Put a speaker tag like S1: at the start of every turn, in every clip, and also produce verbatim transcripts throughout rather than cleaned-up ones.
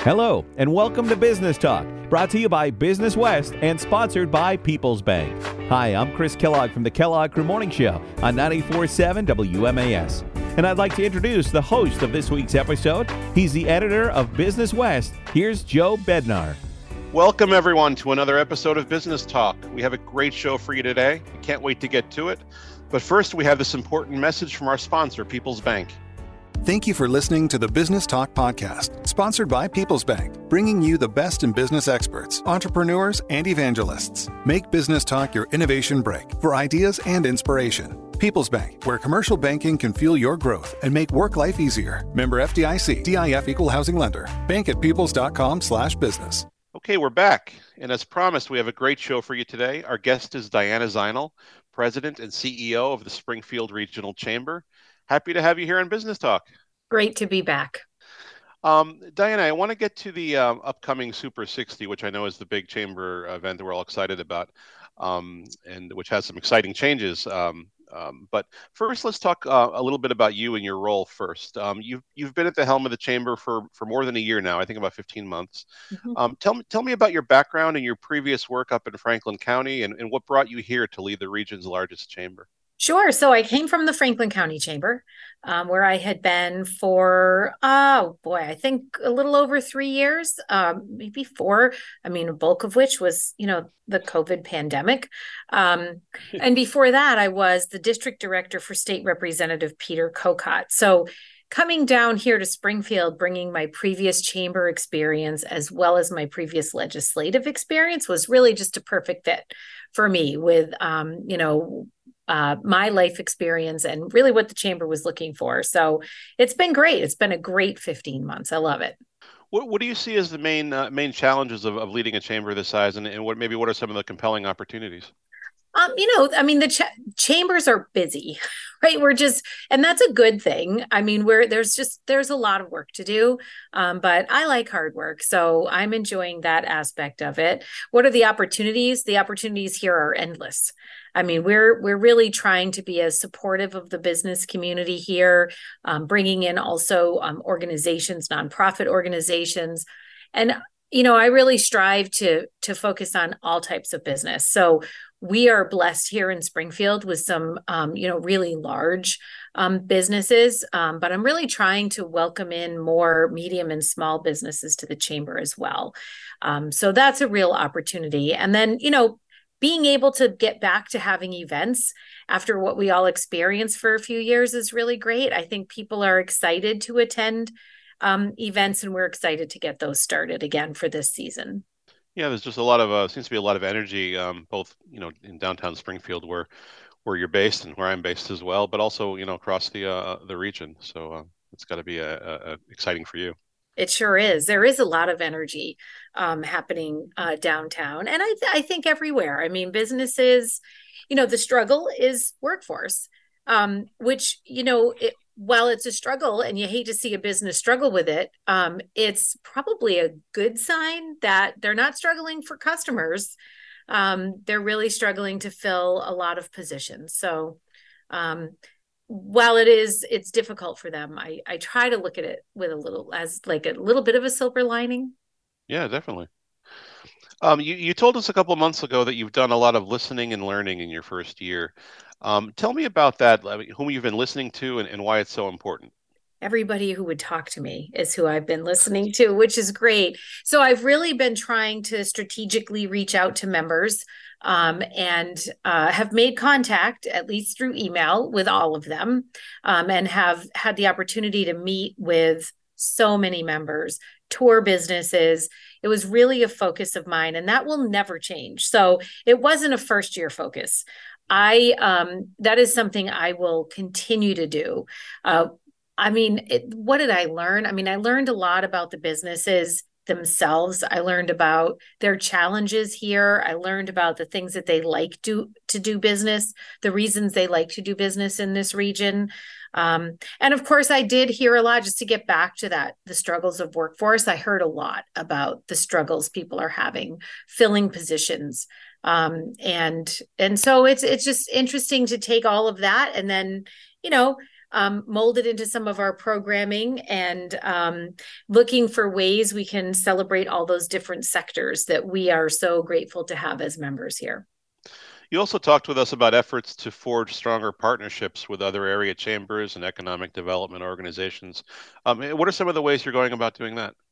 S1: Hello, and welcome to Business Talk, brought to you by Business West and sponsored by People's Bank. Hi, I'm Chris Kellogg from the Kellogg Crew Morning Show on ninety-four point seven W M A S. And I'd like to introduce the host of this week's episode. He's the editor of Business West. Here's Joe Bednar.
S2: Welcome, everyone, to another episode of Business Talk. We have a great show for you today. I can't wait to get to it. But first, we have this important message from our sponsor, People's Bank.
S3: Thank you for listening to the Business Talk podcast, sponsored by People's Bank, bringing you the best in business experts, entrepreneurs, and evangelists. Make Business Talk your innovation break for ideas and inspiration. People's Bank, where commercial banking can fuel your growth and make work life easier. Member F D I C, D I F Equal Housing Lender. Bank at peoples.com slash business.
S2: Okay, we're back. And as promised, we have a great show for you today. Our guest is Diana Zinal, President and C E O of the Springfield Regional Chamber. Happy to have you here on Business Talk.
S4: Great to be back.
S2: Um, Diana, I want to get to the um, upcoming Super sixty, which I know is the big chamber event that we're all excited about, um, and which has some exciting changes. Um, um, but first, let's talk uh, a little bit about you and your role first. Um, you've you've been at the helm of the chamber for, for more than a year now, I think about fifteen months. Mm-hmm. Um, tell me tell me about your background and your previous work up in Franklin County, and, and what brought you here to lead the region's largest chamber.
S4: Sure. So I came from the Franklin County Chamber, um, where I had been for, oh boy, I think a little over three years, um, maybe four. I mean, a bulk of which was, you know, the COVID pandemic. Um, and before that, I was the district director for State Representative Peter Kokot. So coming down here to Springfield, bringing my previous chamber experience as well as my previous legislative experience was really just a perfect fit for me with, um, you know, Uh, my life experience and really what the chamber was looking for. So it's been great. It's been a great fifteen months. I love it.
S2: What What do you see as the main uh, main challenges of, of leading a chamber this size, and, and what maybe what are some of the compelling opportunities?
S4: Um, you know, I mean, the ch- chambers are busy, right? We're just, and that's a good thing. I mean, we're, there's just, there's a lot of work to do, um, but I like hard work. So I'm enjoying that aspect of it. What are the opportunities? The opportunities here are endless. I mean, we're, we're really trying to be as supportive of the business community here, um, bringing in also um, organizations, nonprofit organizations. And, you know, I really strive to, to focus on all types of business. So we are blessed here in Springfield with some, um, you know, really large um, businesses, um, but I'm really trying to welcome in more medium and small businesses to the chamber as well. Um, so that's a real opportunity. And then, you know, being able to get back to having events after what we all experienced for a few years is really great. I think people are excited to attend um, events, and we're excited to get those started again for this season.
S2: Yeah, there's just a lot of uh, seems to be a lot of energy, um, both you know in downtown Springfield, where where you're based and where I'm based as well, but also you know across the uh, the region. So uh, it's got to be a, a, a exciting for you.
S4: It sure is. There is a lot of energy um, happening uh, downtown, and I th- I think everywhere. I mean, businesses, you know, the struggle is workforce, um, which you know it. While it's a struggle and you hate to see a business struggle with it, um, it's probably a good sign that they're not struggling for customers. Um, they're really struggling to fill a lot of positions. So um, while it is, it's difficult for them, I, I try to look at it with a little, as like a little bit of a silver lining.
S2: Yeah, definitely. Um, you, you told us a couple of months ago that you've done a lot of listening and learning in your first year. Um, tell me about that, I mean, whom you've been listening to and, and why it's so important.
S4: Everybody who would talk to me is who I've been listening to, which is great. So I've really been trying to strategically reach out to members um, and uh, have made contact, at least through email, with all of them, um, and have had the opportunity to meet with so many members, tour businesses. It was really a focus of mine, and that will never change. So it wasn't a first year focus. I, um, that is something I will continue to do. Uh, I mean, it, what did I learn? I mean, I learned a lot about the businesses themselves. I learned about their challenges here. I learned about the things that they like to, to do business, the reasons they like to do business in this region. Um, and of course, I did hear a lot, just to get back to that, the struggles of workforce. I heard a lot about the struggles people are having filling positions. Um, and, and so it's, it's just interesting to take all of that and then, you know, um, molded into some of our programming and um, looking for ways we can celebrate all those different sectors that we are so grateful to have as members here.
S2: You also talked with us about efforts to forge stronger partnerships with other area chambers and economic development organizations. Um, what are some of the ways you're going about doing that?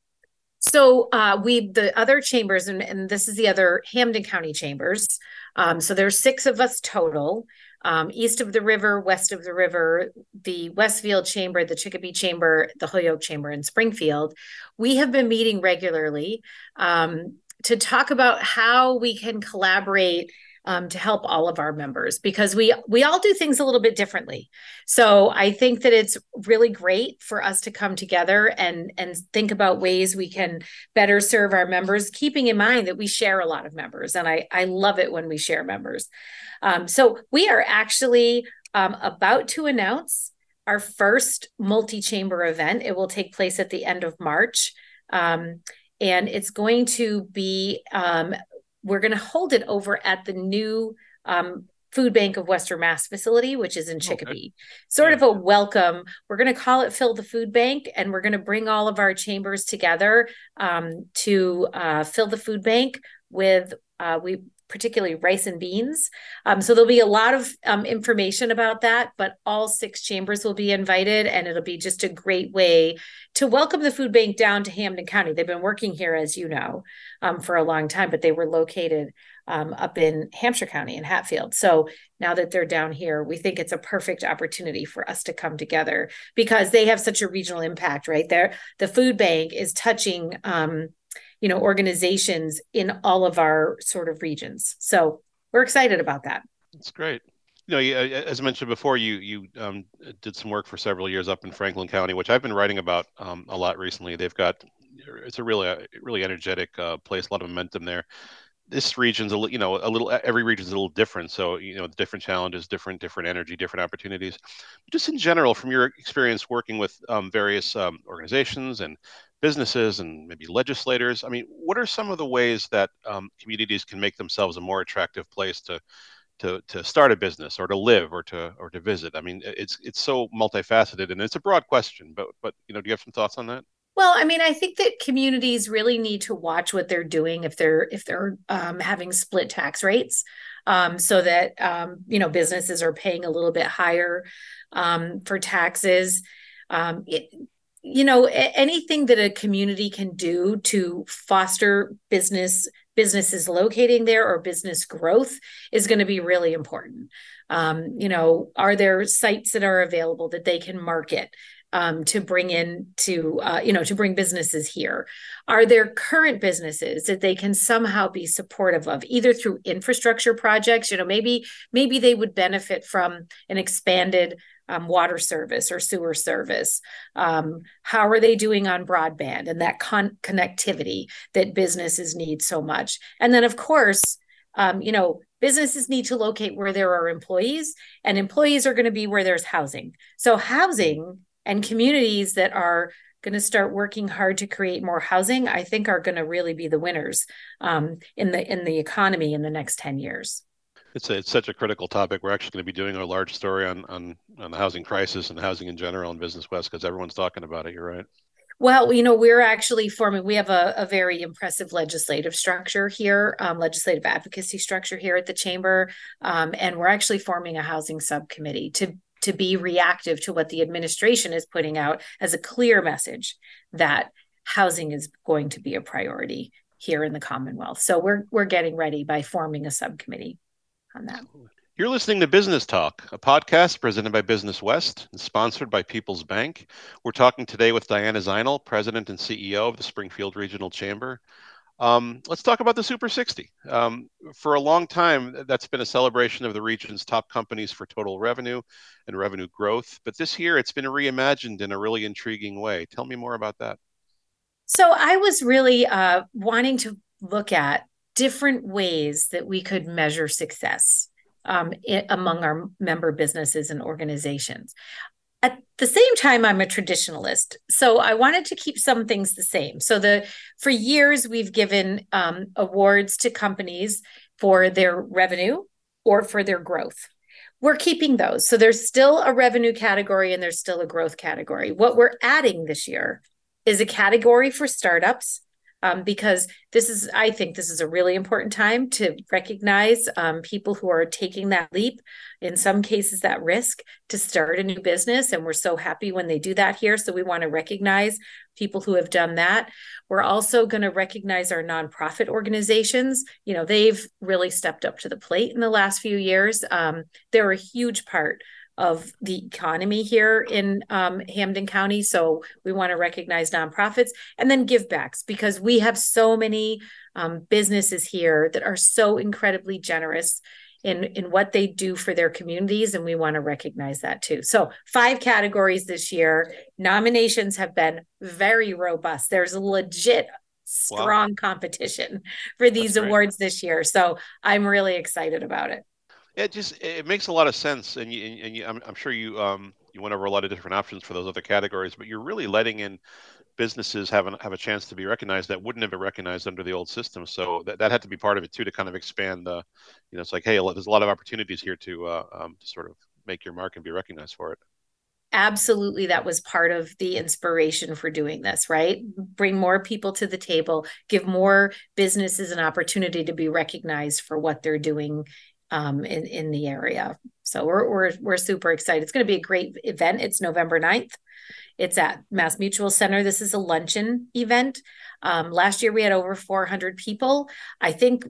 S4: So uh, we, the other chambers, and, and this is the other Hampden County chambers. Um, so there's six of us total, um, east of the river, west of the river, the Westfield Chamber, the Chicopee Chamber, the Holyoke Chamber, and Springfield. We have been meeting regularly um, to talk about how we can collaborate Um, to help all of our members, because we we all do things a little bit differently. So I think that it's really great for us to come together and and think about ways we can better serve our members, keeping in mind that we share a lot of members, and I I love it when we share members. Um, so we are actually um, about to announce our first multi-chamber event. It will take place at the end of March, um, and it's going to be. Um, We're going to hold it over at the new um, Food Bank of Western Mass facility, which is in Chicopee. Okay. Sort yeah. of a welcome. We're going to call it Fill the Food Bank, and we're going to bring all of our chambers together um, to uh, fill the food bank with uh, we particularly rice and beans. Um, so there'll be a lot of um, information about that, but all six chambers will be invited, and it'll be just a great way to welcome the food bank down to Hampden County. They've been working here, as you know, um, for a long time, but they were located um, up in Hampshire County in Hatfield. So now that they're down here, we think it's a perfect opportunity for us to come together because they have such a regional impact, right? There, the food bank is touching um, you know, organizations in all of our sort of regions. So we're excited about that.
S2: That's great. You know, as I mentioned before, you you um, did some work for several years up in Franklin County, which I've been writing about um, a lot recently. They've got, it's a really, really energetic uh, place, a lot of momentum there. This region's, a you know, a little, every region's a little different. So, you know, different challenges, different, different energy, different opportunities. Just in general, from your experience working with um, various um, organizations and businesses and maybe legislators, I mean, what are some of the ways that um, communities can make themselves a more attractive place to to to start a business or to live or to or to visit? I mean, it's it's so multifaceted, and it's a broad question, but but you know, do you have some thoughts on that?
S4: Well, I mean, I think that communities really need to watch what they're doing if they're if they're um, having split tax rates, um, so that um, you know, businesses are paying a little bit higher um, for taxes. Um, it, you know, anything that a community can do to foster business businesses locating there or business growth is going to be really important. Um, you know, are there sites that are available that they can market um, to bring in to, uh, you know, to bring businesses here? Are there current businesses that they can somehow be supportive of, either through infrastructure projects? You know, maybe, maybe they would benefit from an expanded Um, water service or sewer service. Um, how are they doing on broadband and that con- connectivity that businesses need so much? And then, of course, um, you know, businesses need to locate where there are employees, and employees are going to be where there's housing. So housing and communities that are going to start working hard to create more housing, I think, are going to really be the winners um, in the in the economy in the next ten years.
S2: It's a, it's such a critical topic. We're actually going to be doing a large story on on, on the housing crisis and housing in general in Business West because everyone's talking about it. You're right.
S4: Well, you know, we're actually forming, we have a, a very impressive legislative structure here, um, legislative advocacy structure here at the chamber. Um, and we're actually forming a housing subcommittee to to be reactive to what the administration is putting out as a clear message that housing is going to be a priority here in the Commonwealth. So we're we're getting ready by forming a subcommittee on that.
S2: You're listening to Business Talk, a podcast presented by Business West and sponsored by People's Bank. We're talking today with Diana Zinal, President and C E O of the Springfield Regional Chamber. Um, let's talk about the Super sixty. Um, for a long time, that's been a celebration of the region's top companies for total revenue and revenue growth. But this year, it's been reimagined in a really intriguing way. Tell me more about that.
S4: So I was really uh, wanting to look at different ways that we could measure success um, it, among our member businesses and organizations. At the same time, I'm a traditionalist, so I wanted to keep some things the same. So the for years, we've given um, awards to companies for their revenue or for their growth. We're keeping those. So there's still a revenue category and there's still a growth category. What we're adding this year is a category for startups, um, because this is, I think this is a really important time to recognize um, people who are taking that leap, in some cases that risk, to start a new business. And we're so happy when they do that here. So we want to recognize people who have done that. We're also going to recognize our nonprofit organizations. You know, they've really stepped up to the plate in the last few years. Um, they're a huge part of the economy here in um, Hampden County. So we want to recognize nonprofits and then give backs, because we have so many um, businesses here that are so incredibly generous in, in what they do for their communities. And we want to recognize that too. So five categories this year. Nominations have been very robust. There's a legit strong wow. competition for these awards this year. So I'm really excited about it.
S2: It just it makes a lot of sense, and you, and you, I'm, I'm sure you um you went over a lot of different options for those other categories, but you're really letting in businesses have an, have a chance to be recognized that wouldn't have been recognized under the old system. So that, that had to be part of it too, to kind of expand the, you know, it's like, hey, there's a lot of opportunities here to uh, um, to sort of make your mark and be recognized for it.
S4: Absolutely. That was part of the inspiration for doing this, right? Bring more people to the table, give more businesses an opportunity to be recognized for what they're doing um, in, in the area. So we're, we're, we're super excited. It's going to be a great event. It's November ninth. It's at Mass Mutual Center. This is a luncheon event. Um, last year we had over four hundred people. I think,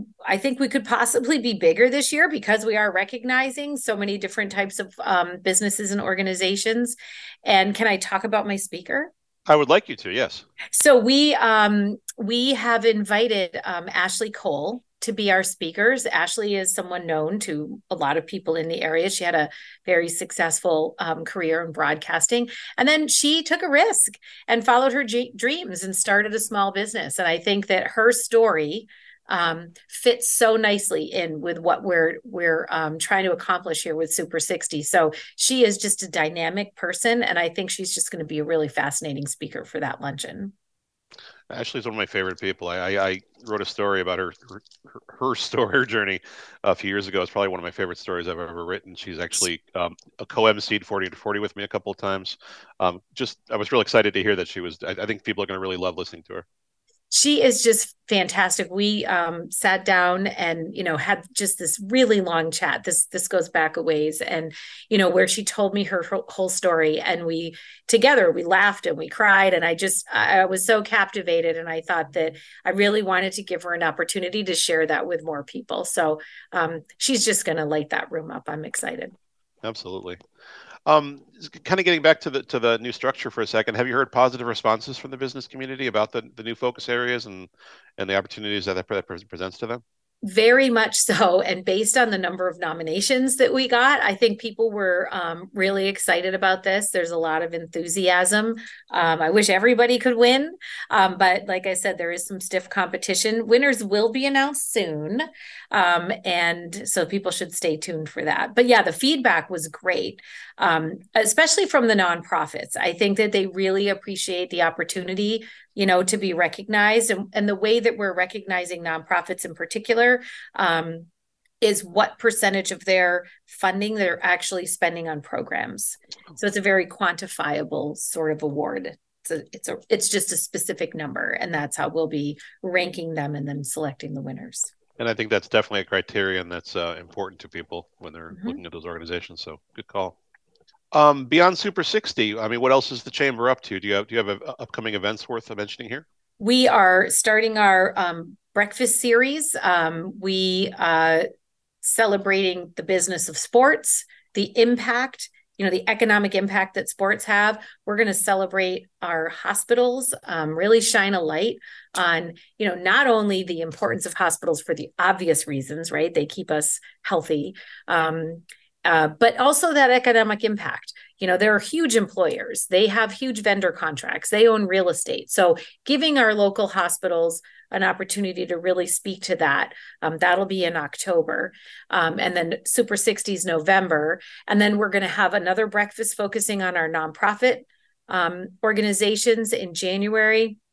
S4: I think we could possibly be bigger this year because we are recognizing so many different types of um, businesses and organizations. And can I talk about my speaker?
S2: I would like you to, yes.
S4: So we, um, we have invited um, Ashley Cole to be our speakers. Ashley is someone known to a lot of people in the area. She had a very successful um, career in broadcasting. And then she took a risk and followed her g- dreams and started a small business. And I think that her story um, fits so nicely in with what we're we're um, trying to accomplish here with Super sixty. So she is just a dynamic person. And I think she's just going to be a really fascinating speaker for that luncheon.
S2: Ashley's one of my favorite people. I, I, I wrote a story about her, her, her story, her journey a few years ago. It's probably one of my favorite stories I've ever written. She's actually um, a co-emceed forty to forty with me a couple of times. Um, just, I was really excited to hear that she was, I, I think people are going to really love listening to her.
S4: She is just fantastic. We um, sat down and, you know, had just this really long chat. This this goes back a ways, and, you know, where she told me her whole story, and we together we laughed and we cried, and I just I was so captivated, and I thought that I really wanted to give her an opportunity to share that with more people. So um, she's just going to light that room up. I'm excited.
S2: Absolutely. Um, kind of getting back to the to the new structure for a second, have you heard positive responses from the business community about the, the new focus areas and, and the opportunities that that presents to them?
S4: Very much so. And based on the number of nominations that we got, I think people were um, really excited about this. There's a lot of enthusiasm. Um, I wish everybody could win. Um, but like I said, there is some stiff competition. Winners will be announced soon. Um, and so people should stay tuned for that. But yeah, the feedback was great, um, especially from the nonprofits. I think that they really appreciate the opportunity, you know, to be recognized. And, and the way that we're recognizing nonprofits in particular um, is what percentage of their funding they're actually spending on programs. So it's a very quantifiable sort of award. It's a, it's a, it's just a specific number, and that's how we'll be ranking them and then selecting the winners.
S2: And I think that's definitely a criterion that's uh, important to people when they're mm-hmm. looking at those organizations. So good call. Um, beyond Super sixty, I mean, what else is the chamber up to? Do you have do you have a, upcoming events worth mentioning here?
S4: We are starting our um, breakfast series. Um, we uh, celebrating the business of sports, the impact, you know, the economic impact that sports have. We're going to celebrate our hospitals, um, really shine a light on, you know, not only the importance of hospitals for the obvious reasons, right? They keep us healthy. Um, Uh, but also that economic impact. You know, they're huge employers. They have huge vendor contracts. They own real estate. So giving our local hospitals an opportunity to really speak to that, um, that'll be in October. Um, and then Super sixty's November. And then we're going to have another breakfast focusing on our nonprofit um, organizations in January.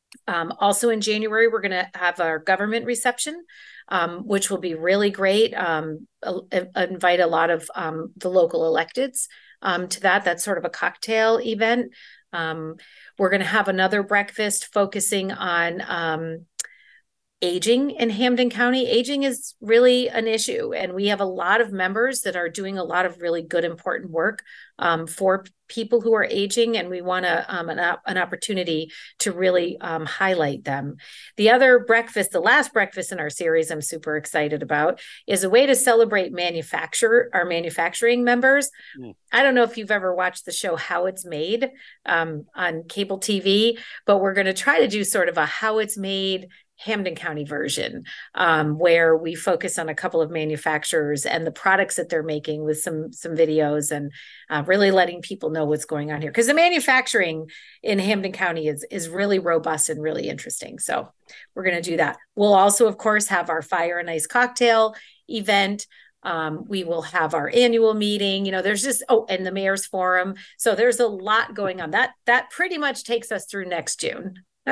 S4: Um, also in January, we're going to have our government reception, um, which will be really great. Um, uh, invite a lot of um, the local electeds um, to that. That's sort of a cocktail event. Um, we're going to have another breakfast focusing on um, aging in Hampden County. Aging is really an issue, and we have a lot of members that are doing a lot of really good, important work um, for people who are aging, and we want to um, an, an opportunity to really um, highlight them. The other breakfast, the last breakfast in our series, I'm super excited about, is a way to celebrate manufacture our manufacturing members. Mm. I don't know if you've ever watched the show How It's Made um, on cable T V, but we're going to try to do sort of a How It's Made Hampden County version, um, where we focus on a couple of manufacturers and the products that they're making with some some videos and uh, really letting people know what's going on here. Because the manufacturing in Hampden County is is really robust and really interesting. So we're going to do that. We'll also, of course, have our Fire and Ice cocktail event. Um, we will have our annual meeting. You know, there's just, oh, and the Mayor's Forum. So there's a lot going on. That that pretty much takes us through next June.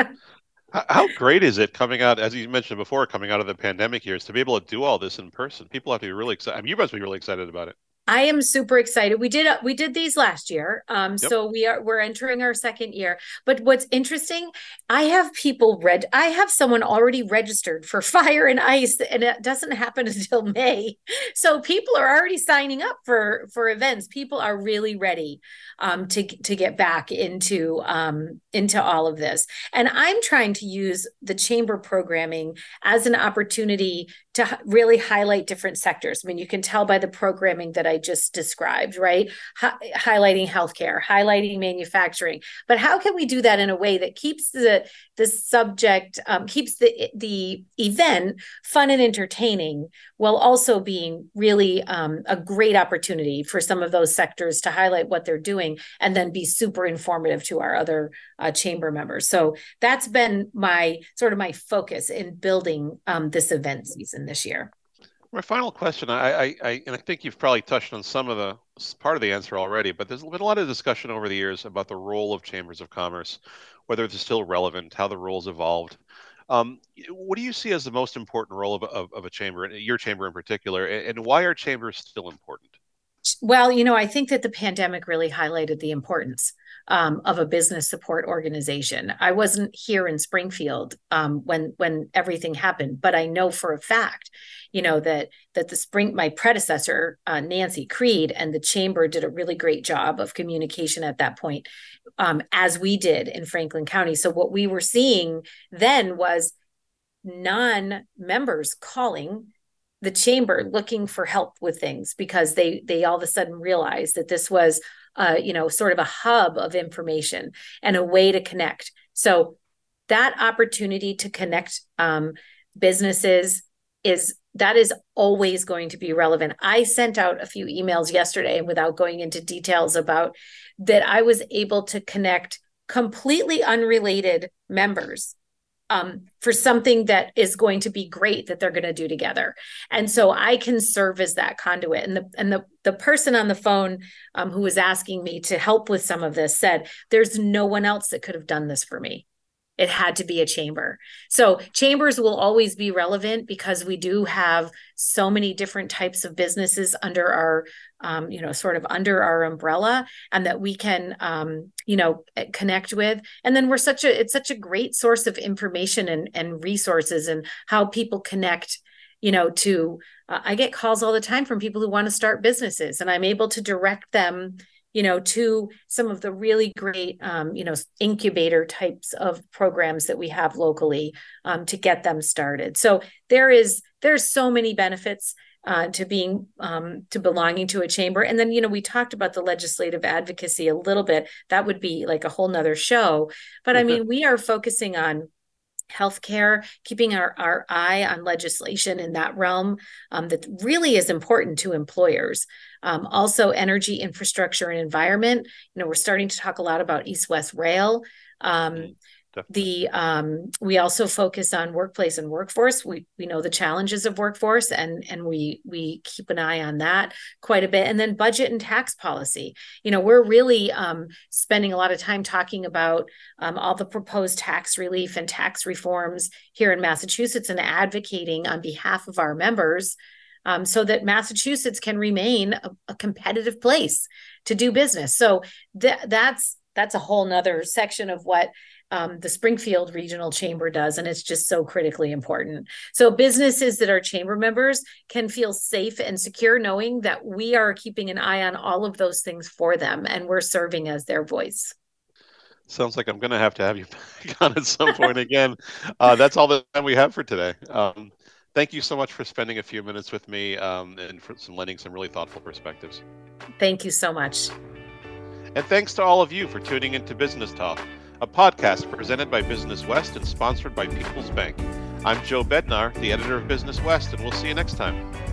S2: How great is it coming out, as you mentioned before, coming out of the pandemic years, to be able to do all this in person? People have to be really excited. I mean, you must be really excited about it.
S4: I am super excited. We did we did these last year, um, yep. So we are we're entering our second year. But what's interesting, I have people read. I have someone already registered for Fire and Ice, and it doesn't happen until May. So people are already signing up for for events. People are really ready um, to to get back into um, into all of this. And I'm trying to use the chamber programming as an opportunity to really highlight different sectors. I mean, you can tell by the programming that I just described, right? Hi- highlighting healthcare, highlighting manufacturing. But how can we do that in a way that keeps the the subject, um, keeps the the event fun and entertaining, while also being really um, a great opportunity for some of those sectors to highlight what they're doing and then be super informative to our other uh, chamber members. So that's been my sort of my focus in building um, this event season this year.
S2: My final question, I, I, I, and I think you've probably touched on some of the part of the answer already, but there's been a lot of discussion over the years about the role of chambers of commerce, whether it's still relevant, how the roles evolved. Um, what do you see as the most important role of, of, of a chamber, your chamber in particular, and, and why are chambers still important?
S4: Well, you know, I think that the pandemic really highlighted the importance um, of a business support organization. I wasn't here in Springfield um, when when everything happened, but I know for a fact, you know, that that the spring my predecessor uh, Nancy Creed and the chamber did a really great job of communication at that point, um, as we did in Franklin County. So what we were seeing then was non-members calling the chamber looking for help with things because they they all of a sudden realized that this was uh you know sort of a hub of information and a way to connect. So that opportunity to connect um businesses is that is always going to be relevant. I sent out a few emails yesterday, and without going into details about that, I was able to connect completely unrelated members Um, for something that is going to be great that they're going to do together. And so I can serve as that conduit. And the and the the person on the phone um, who was asking me to help with some of this said, there's no one else that could have done this for me. It had to be a chamber. So chambers will always be relevant because we do have so many different types of businesses under our, um, you know, sort of under our umbrella, and that we can, um, you know, connect with. And then we're such a, it's such a great source of information and, and resources and how people connect, you know, to, uh, I get calls all the time from people who want to start businesses, and I'm able to direct them, you know, to some of the really great, um, you know, incubator types of programs that we have locally um, to get them started. So there is, there's so many benefits uh, to being, um, to belonging to a chamber. And then, you know, we talked about the legislative advocacy a little bit. That would be like a whole nother show. But I mean, we are focusing on healthcare, keeping our, our eye on legislation in that realm um, that really is important to employers. Um, also, energy, infrastructure, and environment. You know, we're starting to talk a lot about East-West Rail. Um, The um, we also focus on workplace and workforce. We we know the challenges of workforce, and and we we keep an eye on that quite a bit. And then budget and tax policy. You know, we're really um, spending a lot of time talking about um, all the proposed tax relief and tax reforms here in Massachusetts, and advocating on behalf of our members, um, so that Massachusetts can remain a, a competitive place to do business. So th- that's that's a whole nother section of what Um, the Springfield Regional Chamber does, and it's just so critically important. So businesses that are chamber members can feel safe and secure knowing that we are keeping an eye on all of those things for them, and we're serving as their voice.
S2: Sounds like I'm going to have to have you back on at some point again. Uh, that's all the time we have for today. Um, thank you so much for spending a few minutes with me um, and for some lending some really thoughtful perspectives.
S4: Thank you so much.
S2: And thanks to all of you for tuning into Business Talk, a podcast presented by Business West and sponsored by People's Bank. I'm Joe Bednar, the editor of Business West, and we'll see you next time.